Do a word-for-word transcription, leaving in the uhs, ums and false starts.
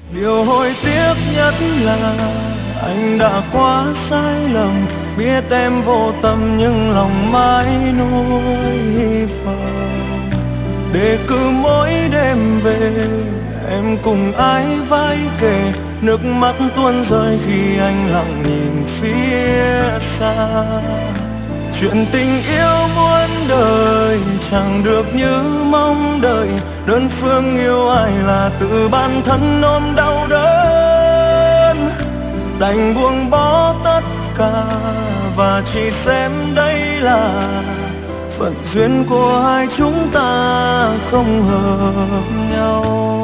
Điều hối tiếc nhất là anh đã quá sai lầm, biết em vô tâm nhưng lòng mãi nuối hy vọng. Để cứ mỗi đêm về em cùng ai vai kề, nước mắt tuôn rơi khi anh lặng nhìn phía xa. Chuyện tình yêu muôn đời chẳng được như mong đợi, đơn phương yêu ai là tự bản thân ôm đau đớn. Đành buông bỏ tất cả và chỉ xem đây là phận duyên của hai chúng ta không hợp nhau.